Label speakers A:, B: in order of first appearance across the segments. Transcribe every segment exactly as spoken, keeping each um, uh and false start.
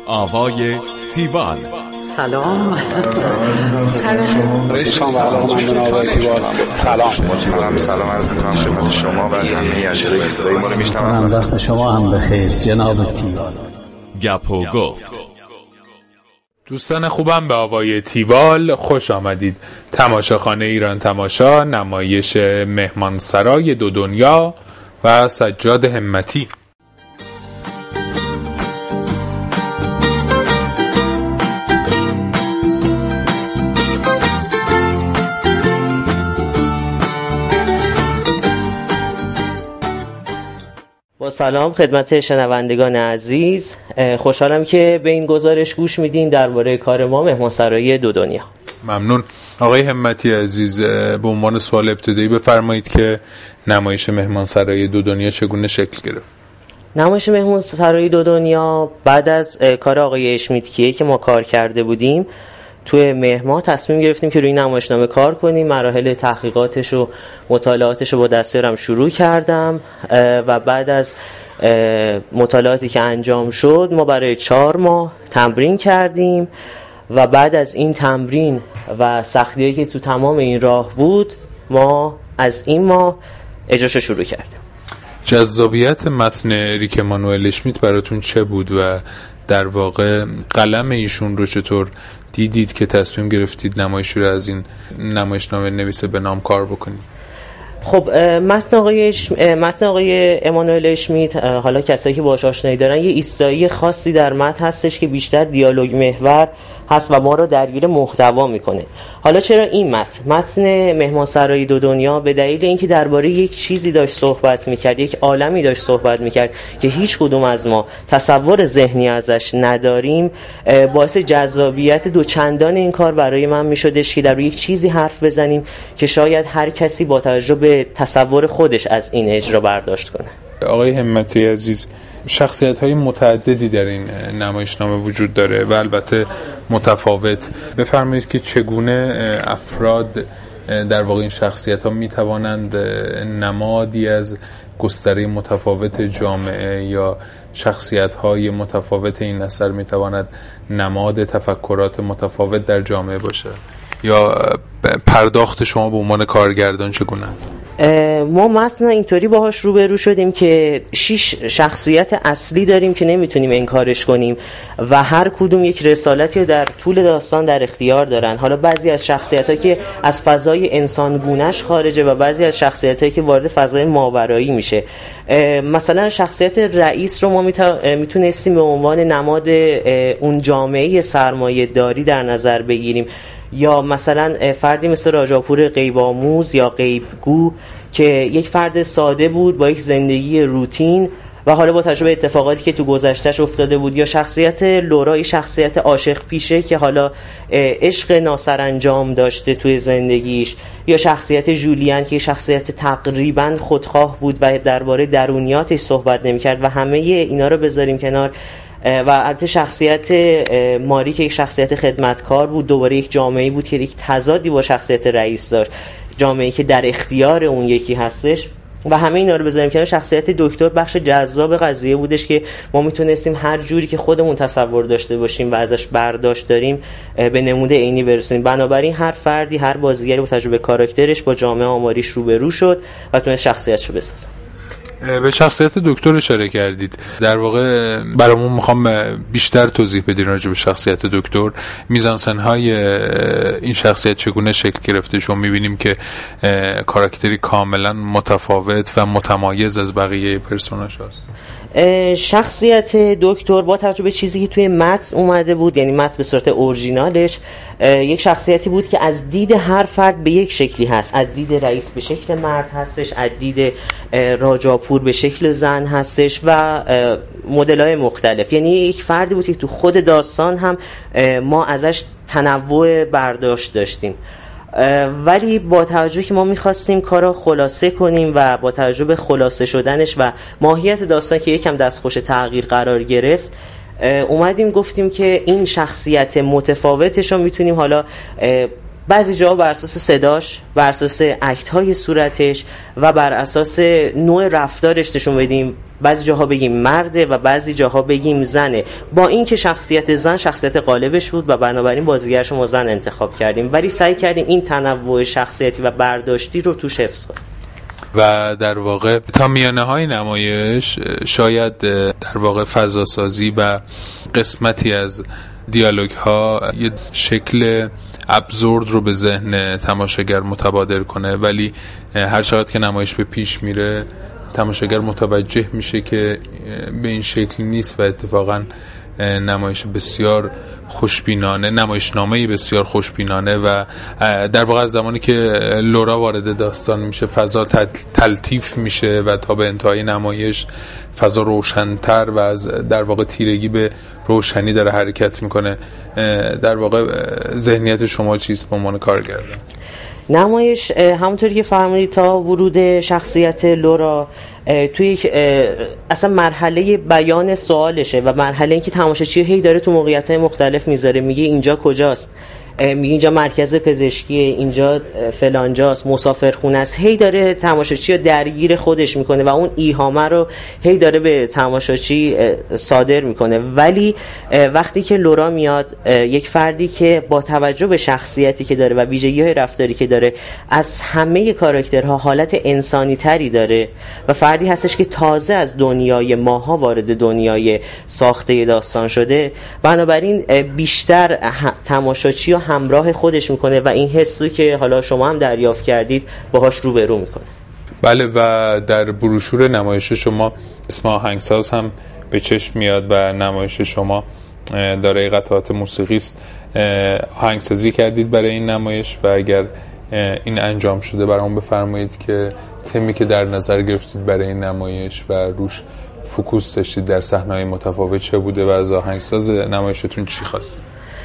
A: آوای تیوال.
B: سلام.
C: سلام.
D: سلام. سلام عرض می‌کنم خدمت شما و همه اجرای صدای ما رو میشنوم.
B: وقت شما هم بخیر جناب تیوال.
A: گپ و گفت.
E: دوستان خوبم، به آوای تیوال خوش آمدید. تماشاخانه ایران تماشا، نمایش مهمانسرای دو دنیا و سجاد همتی.
F: با سلام خدمت شنوندگان عزیز، خوشحالم که به این گزارش گوش میدین درباره کار ما مهمانسرای دو دنیا.
E: ممنون. آقای همتی عزیز، به عنوان سوال ابتدایی بفرمایید که نمایش مهمانسرای دو دنیا چگونه شکل گرفت؟
F: نمایش مهمانسرای دو دنیا بعد از کار آقای اشمیتکیه که ما کار کرده بودیم توی مهر ماه تصمیم گرفتیم که روی نمایشنامه کار کنیم. مراحل تحقیقاتش و مطالعاتش رو با دستیارم شروع کردم و بعد از مطالعاتی که انجام شد ما برای چهار ماه تمرین کردیم و بعد از این تمرین و سختی‌هایی که تو تمام این راه بود ما از این ماه اجراش رو شروع کردیم.
E: جذابیت متن اریک امانوئل اشمیت براتون چه بود و در واقع قلم ایشون رو چطور دیدید که تصمیم گرفتید نمایشی رو از این نمایشنامه نویسه به نام کار بکنید؟
F: خب متن آقای اش... متن آقای امانوئل اشمیت، حالا کسایی که باهاش آشنایی دارن، یه ایستایی خاصی در متن هستش که بیشتر دیالوگ محور هست و ما رو درگیر محتوا میکنه. حالا چرا این متن متن مهمانسرای دو دنیا؟ به دلیل اینکه درباره یک چیزی داشت صحبت میکرد، یک عالمی داشت صحبت میکرد که هیچ کدوم از ما تصور ذهنی ازش نداریم. باعث جذابیت دوچندان این کار برای من میشدش که در روی یک چیزی حرف بزنیم که شاید هر کسی با توجه به تصور خودش از این اجرا برداشت کنه.
E: آقای همتی عزیز، شخصیت‌های متعددی در این نمایشنامه وجود داره و البته متفاوت. بفرمایید که چگونه افراد در واقع این شخصیت‌ها می‌توانند نمادی از گستره متفاوت جامعه یا شخصیت‌های متفاوت این اثر می‌تواند نماد تفکرات متفاوت در جامعه باشه، یا پرداخت شما به عنوان کارگردان چگونه؟
F: ما مثلا اینطوری باهاش روبرو شدیم که شش شخصیت اصلی داریم که نمیتونیم انکارش کنیم و هر کدوم یک رسالتی رو در طول داستان در اختیار دارن. حالا بعضی از شخصیت‌ها که از فضای انسانگونه‌اش خارجه و بعضی از شخصیت‌هایی که وارد فضای ماورایی میشه. مثلا شخصیت رئیس رو ما میتونستیم به عنوان نماد اون جامعه سرمایه‌داری در نظر بگیریم، یا مثلا فردی مثل راجاپور غیب‌آموز یا غیبگو که یک فرد ساده بود با یک زندگی روتین و حالا با تجربه اتفاقاتی که تو گذشتهش افتاده بود، یا شخصیت لورا، شخصیت عاشق پیشه که حالا عشق ناسرانجام داشته توی زندگیش، یا شخصیت جولیان که شخصیت تقریبا خودخواه بود و درباره درونیاتش صحبت نمی‌کرد و همه اینا رو بذاریم کنار. و البته شخصیت ماری که یک شخصیت خدمتکار بود، دوباره یک جامعه‌ای بود که یک تضادی با شخصیت رئیس داشت، جامعه‌ای که در اختیار اون یکی هستش و همه اینا رو بذاریم کنار. شخصیت دکتر بخش جذاب قضیه بودش که ما میتونستیم هر جوری که خودمون تصور داشته باشیم و ازش برداشت داریم به نمود عینی برسونیم. بنابراین هر فردی، هر بازیگری با تجربه کاراکترش با جامعه آماریش روبرو شد و تونست شخصیتشو بسازه.
E: به شخصیت دکتر اشاره کردید. در واقع برامون میخوام بیشتر توضیح بدین راجع به شخصیت دکتر. میزانسن‌های این شخصیت چگونه شکل گرفته؟ چون میبینیم که کاراکتری کاملا متفاوت و متمایز از بقیه پرسوناژ هست.
F: شخصیت دکتر با توجه به چیزی که توی متن اومده بود، یعنی متن به صورت اورجینالش، یک شخصیتی بود که از دید هر فرد به یک شکلی هست. از دید رئیس به شکل مرد هستش، از دید راجاپور به شکل زن هستش و مدل‌های مختلف. یعنی یک فردی بود که تو خود داستان هم ما ازش تنوع برداشت داشتیم. ولی با توجه که ما میخواستیم کارا خلاصه کنیم و با توجه به خلاصه شدنش و ماهیت داستان که یکم دستخوش تغییر قرار گرفت، اومدیم گفتیم که این شخصیت متفاوتش رو میتونیم حالا بعضی جاها بر اساس صداش، بر اساس اکت‌های صورتش و بر اساس نوع رفتارش نشون بدیم. بعضی جاها بگیم مرده و بعضی جاها بگیم زنه، با اینکه شخصیت زن شخصیت غالبش بود و بنابراین بازیگرش ما زن انتخاب کردیم، ولی سعی کردیم این تنوع شخصیتی و برداشتی رو توش حفظ کنیم.
E: و در واقع تا میانه های نمایش شاید در واقع فضاسازی و قسمتی از دیالوگ ها یه شکل ابزورد رو به ذهن تماشاگر متبادر کنه، ولی هر چقدر که نمایش به پیش میره تماشاگر متوجه میشه که به این شکل نیست و اتفاقا نمایش بسیار خوشبینانه، نمایشنامه‌ای بسیار خوشبینانه و در واقع از زمانی که لورا وارد داستان میشه فضا تلطیف میشه و تا به انتهای نمایش فضا روشن‌تر و از در واقع تیرگی به روشنی داره حرکت میکنه. در واقع ذهنیت شما چیست به عنوان کارگردان؟
F: نمایش همونطوری که فرمودید تا ورود شخصیت لورا توی یک اصلا مرحله بیان سوالشه و مرحله اینکه تماشاچی هی داره تو موقعیت‌های مختلف میذاره، میگه اینجا کجاست، میگه اینجا مرکز پزشکیه، اینجا فلانجاست، مسافرخونه است، هی داره تماشاچی رو درگیر خودش میکنه و اون ایهامه رو هی داره به تماشاچی صادر میکنه. ولی وقتی که لورا میاد، یک فردی که با توجه به شخصیتی که داره و ویژگی‌های رفتاری که داره از همه کاراکترها حالت انسانی تری داره و فردی هستش که تازه از دنیای ماها وارد دنیای ساخته داستان شده، بنابراین بیشتر تماشاچی همراه خودش میکنه و این حسو که حالا شما هم دریافت کردید باهاش روبرو میکنه.
E: بله، و در بروشور نمایش شما اسم آهنگساز هم به چشم میاد و نمایش شما دارای قطعات موسیقی است. آهنگسازی کردید برای این نمایش و اگر این انجام شده برام بفرمایید که تمی که در نظر گرفتید برای این نمایش و روش فوکوس داشتید در صحنه‌های متفاوت چه بوده و از آهنگساز نمایشتون چی خواستید؟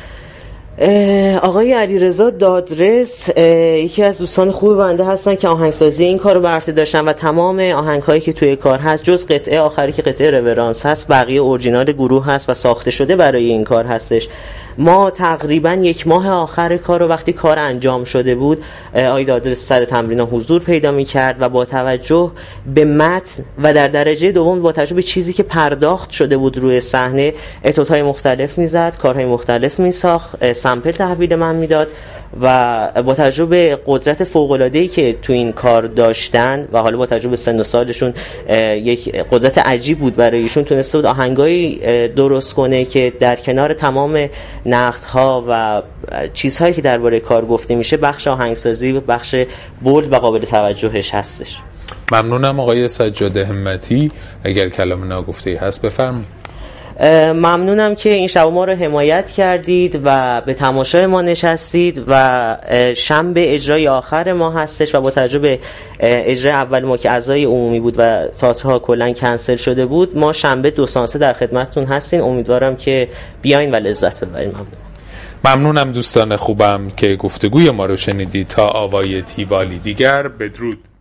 F: آقای علیرضا دادرس یکی از دوستان خوب بنده هستن که آهنگسازی این کارو بر عهده داشتن و تمام آهنگ‌هایی که توی کار هست جز قطعه آخری که قطعه رورانس هست بقیه اورجینال گروه هست و ساخته شده برای این کار هستش. ما تقریبا یک ماه آخر کار رو وقتی کار انجام شده بود، آقای دادرس سر تمرین‌ها حضور پیدا می‌کرد و با توجه به متن و در درجه دوم با توجه به چیزی که پرداخت شده بود روی صحنه اتودهای مختلف می‌زد، کارهای مختلف می‌ساخت، سامپل تحویل من میداد و با توجه به قدرت فوق‌العاده‌ای که تو این کار داشتن و حالا با توجه به سن و سالشون یک قدرت عجیب بود برای ایشون، تونسته بود آهنگایی درست کنه که در کنار تمام نقدها و چیزهایی که درباره کار گفته میشه بخش آهنگسازی بخش بولد و قابل توجهش هستش.
E: ممنونم آقای سجاده همتی. اگر کلام ناگفته‌ای هست بفرمایید.
F: ممنونم که این شب ما رو حمایت کردید و به تماشای ما نشستید و شنبه اجرای آخر ما هستش و با توجه به اجرای اول ما که اعضای عمومی بود و تئاترها کلا کنسل شده بود، ما شنبه دو سانسه در خدمتتون هستین. امیدوارم که بیاین و لذت ببرید. ممنون.
E: ممنونم دوستان خوبم که گفتگوی ما رو شنیدید. تا آوای تیوالی دیگر، بدرود.